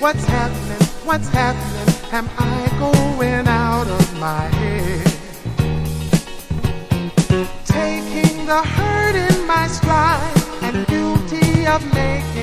What's happening? What's happening? Am I going out of my head? Taking the hurt in my stride and guilty of making